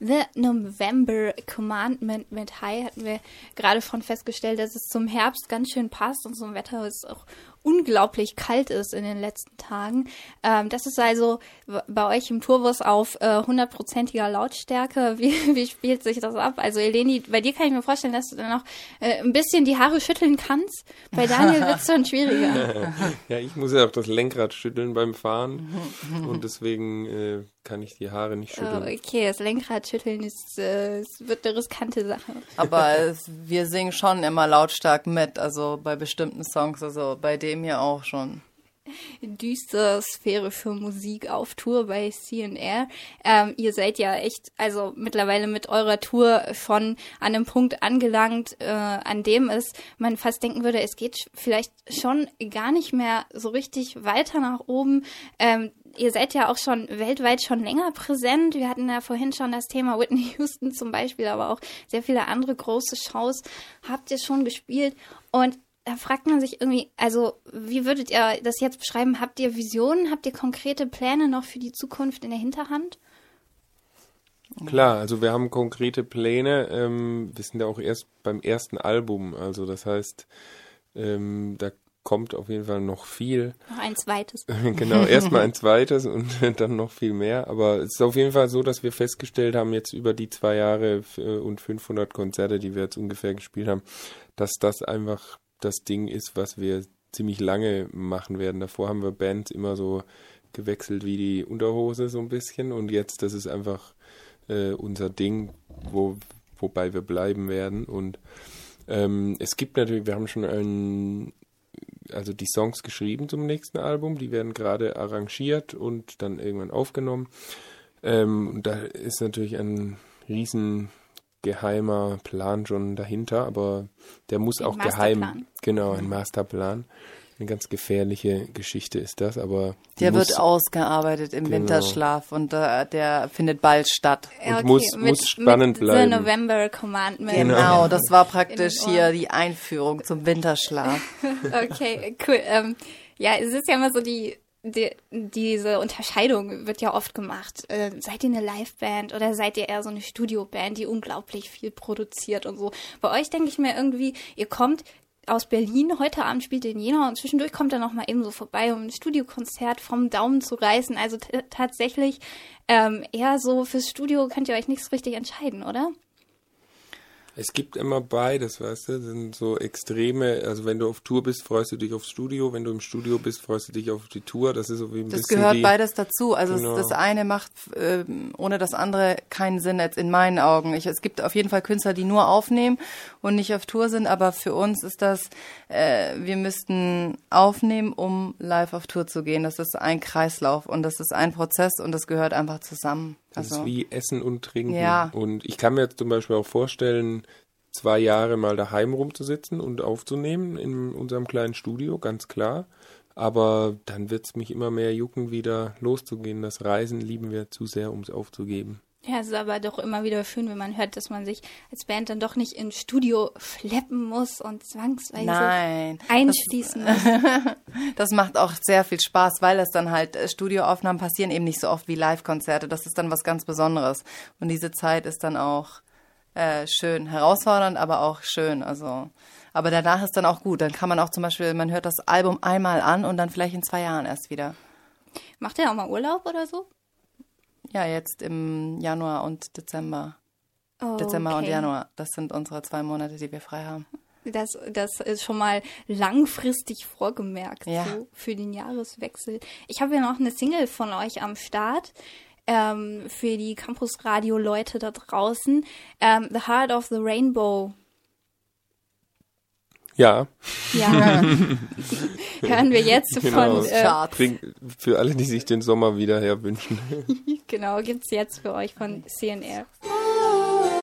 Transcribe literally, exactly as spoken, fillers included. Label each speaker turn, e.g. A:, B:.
A: The November Commandment mit High hatten wir gerade von festgestellt, dass es zum Herbst ganz schön passt und zum Wetter ist auch unglaublich kalt ist in den letzten Tagen. Ähm, das ist also w- bei euch im Tourbus auf äh, hundertprozentiger Lautstärke. Wie, wie spielt sich das ab? Also Eleni, bei dir kann ich mir vorstellen, dass du dann noch äh, ein bisschen die Haare schütteln kannst. Bei Daniel wird es dann schwieriger.
B: Ja, ich muss ja auch das Lenkrad schütteln beim Fahren und deswegen äh, kann ich die Haare nicht schütteln.
A: Oh, okay, das Lenkrad schütteln ist, äh, es wird eine riskante Sache.
C: Aber es, wir singen schon immer lautstark mit, also bei bestimmten Songs, also bei dem hier auch schon.
A: Düstere Sphäre für Musik auf Tour bei C N R. Ähm, ihr seid ja echt, also mittlerweile mit eurer Tour schon an einem Punkt angelangt, äh, an dem es man fast denken würde, es geht vielleicht schon gar nicht mehr so richtig weiter nach oben. Ähm, Ihr seid ja auch schon weltweit schon länger präsent. Wir hatten ja vorhin schon das Thema Whitney Houston zum Beispiel, aber auch sehr viele andere große Shows habt ihr schon gespielt. Und da fragt man sich irgendwie, also wie würdet ihr das jetzt beschreiben? Habt ihr Visionen? Habt ihr konkrete Pläne noch für die Zukunft in der Hinterhand?
B: Klar, also wir haben konkrete Pläne. Ähm, wir sind ja auch erst beim ersten Album. Also das heißt, ähm, da kommt auf jeden Fall noch viel.
A: Noch ein zweites.
B: Genau, erstmal ein zweites und dann noch viel mehr. Aber es ist auf jeden Fall so, dass wir festgestellt haben, jetzt über die zwei Jahre und fünfhundert Konzerte, die wir jetzt ungefähr gespielt haben, dass das einfach das Ding ist, was wir ziemlich lange machen werden. Davor haben wir Bands immer so gewechselt wie die Unterhose so ein bisschen und jetzt, das ist einfach äh, unser Ding, wo, wobei wir bleiben werden. Und ähm, es gibt natürlich, wir haben schon ein also die Songs geschrieben zum nächsten Album, die werden gerade arrangiert und dann irgendwann aufgenommen. Ähm, und da ist natürlich ein riesen geheimer Plan schon dahinter, aber der muss ein auch geheim, genau, ein Masterplan. Eine ganz gefährliche Geschichte ist das, aber
C: der
B: muss,
C: wird ausgearbeitet im
B: genau.
C: Winterschlaf und äh, der findet bald statt.
A: Ja, okay.
B: Und muss,
A: mit,
B: muss spannend
A: mit
B: bleiben.
A: The November Commandment.
C: Genau, genau, das war praktisch hier die Einführung zum Winterschlaf.
A: Okay, cool. Ähm, ja, es ist ja immer so die Die, diese Unterscheidung wird ja oft gemacht. Äh, seid ihr eine Liveband oder seid ihr eher so eine Studioband, die unglaublich viel produziert und so? Bei euch denke ich mir irgendwie, ihr kommt aus Berlin, heute Abend spielt ihr in Jena und zwischendurch kommt er noch mal eben so vorbei, um ein Studiokonzert vom Daumen zu reißen. Also t- tatsächlich ähm, eher so fürs Studio könnt ihr euch nicht so richtig entscheiden, oder?
B: Es gibt immer beides, weißt du, das sind so Extreme, also wenn du auf Tour bist, freust du dich aufs Studio, wenn du im Studio bist, freust du dich auf die Tour, das ist so wie ein
C: das
B: bisschen
C: gehört
B: wie,
C: beides dazu, also
B: genau.
C: das eine macht äh, ohne das andere keinen Sinn jetzt in meinen Augen. Ich, es gibt auf jeden Fall Künstler, die nur aufnehmen und nicht auf Tour sind, aber für uns ist das, äh, wir müssten aufnehmen, um live auf Tour zu gehen, das ist ein Kreislauf und das ist ein Prozess und das gehört einfach zusammen.
B: Das
C: also,
B: ist wie Essen und Trinken.
C: Ja.
B: Und ich kann mir jetzt zum Beispiel auch vorstellen, zwei Jahre mal daheim rumzusitzen und aufzunehmen in unserem kleinen Studio, ganz klar. Aber dann wird es mich immer mehr jucken, wieder loszugehen. Das Reisen lieben wir zu sehr, um es aufzugeben.
A: Ja, es ist aber doch immer wieder schön, wenn man hört, dass man sich als Band dann doch nicht ins Studio schleppen muss und zwangsweise
C: Nein,
A: einschließen
C: das,
A: muss.
C: Das macht auch sehr viel Spaß, weil es dann halt, Studioaufnahmen passieren eben nicht so oft wie Live-Konzerte. Das ist dann was ganz Besonderes. Und diese Zeit ist dann auch äh, schön, herausfordernd, aber auch schön. Also, aber danach ist dann auch gut. Dann kann man auch zum Beispiel, man hört das Album einmal an und dann vielleicht in zwei Jahren erst wieder.
A: Macht ihr auch mal Urlaub oder so?
C: Ja, jetzt im Januar und Dezember.
A: Oh,
C: Dezember
A: okay.
C: und Januar. Das sind unsere zwei Monate, die wir frei haben.
A: Das, das ist schon mal langfristig vorgemerkt,
C: ja.
A: so für den Jahreswechsel. Ich habe ja noch eine Single von euch am Start ähm, für die Campus-Radio-Leute da draußen. Ähm, The Heart of the Rainbow.
B: Ja.
A: Ja. Hören wir jetzt
B: genau.
A: von... Äh,
B: Bring, für alle, die sich den Sommer wieder her wünschen.
A: genau, gibt's jetzt für euch von C N R.